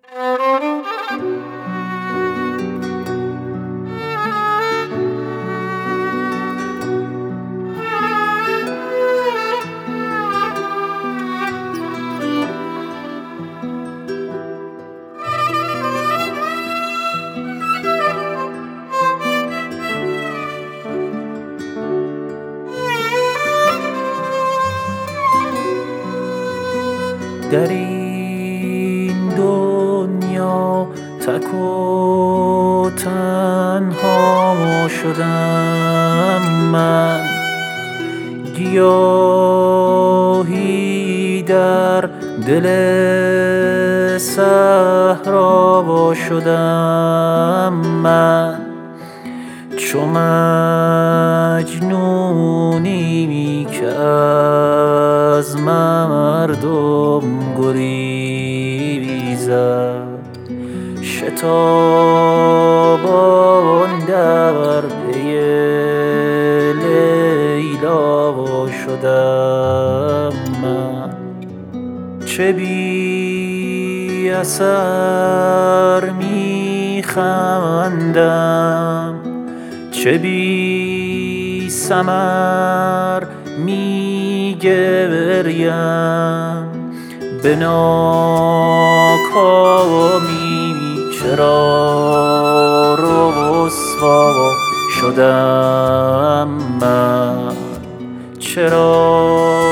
در این دنیا تک و تنها شدم من، گیاهی در دل صحرا شدم من، چو مجنونی که از مردم گریزد، شتابان در پی لیلا شدم من. چه بی اثر می خندم، چه بی ثمر می گریم، به ناکامی چرا رسوا شدم من، چرا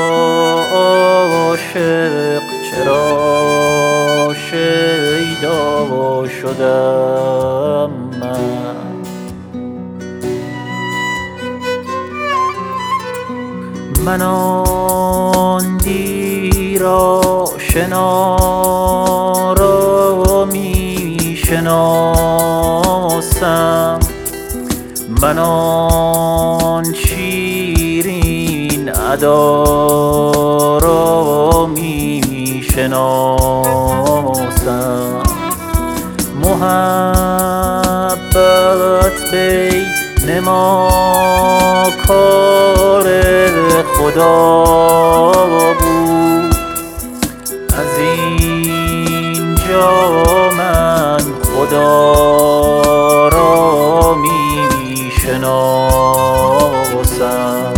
عاشق، چرا شیدا شدم من. من آن دیر آشنا را می شناسم، من آن شیرین ادا را می شناسم. محبت بین ما کار خدا بود، از اینجا من خدا را می شناسم.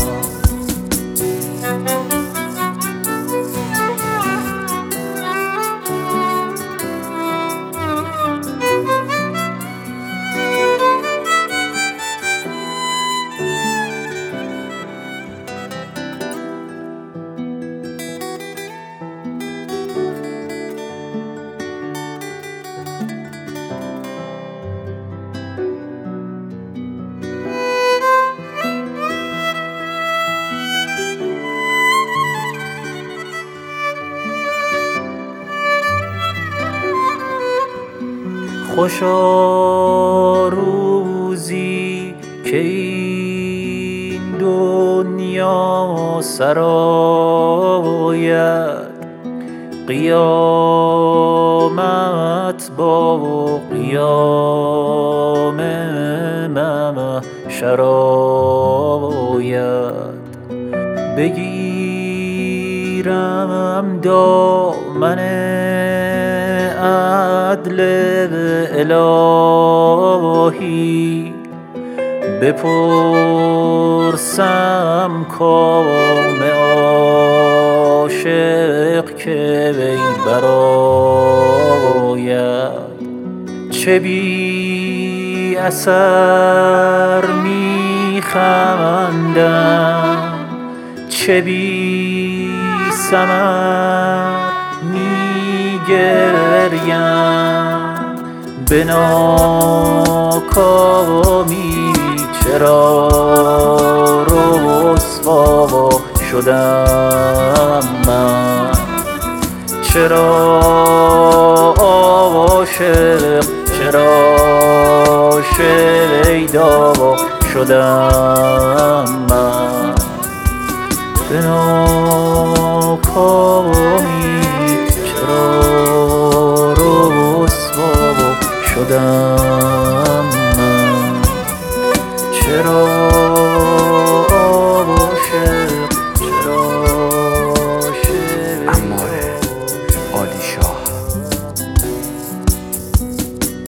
خوشا روزی که این دنیا سراید، قیامت با قیام محشر آید. بگیرم دامن عدل الهی، بپرسم کام عاشق که وی برآید. چه بی اثر می خندم، چه بی ثمر می گریم، به ناکامی چرا رسوا شدم من، چرا عاشق، چرا شیدا شدم من، به ناکامی چرا رسوا شدم.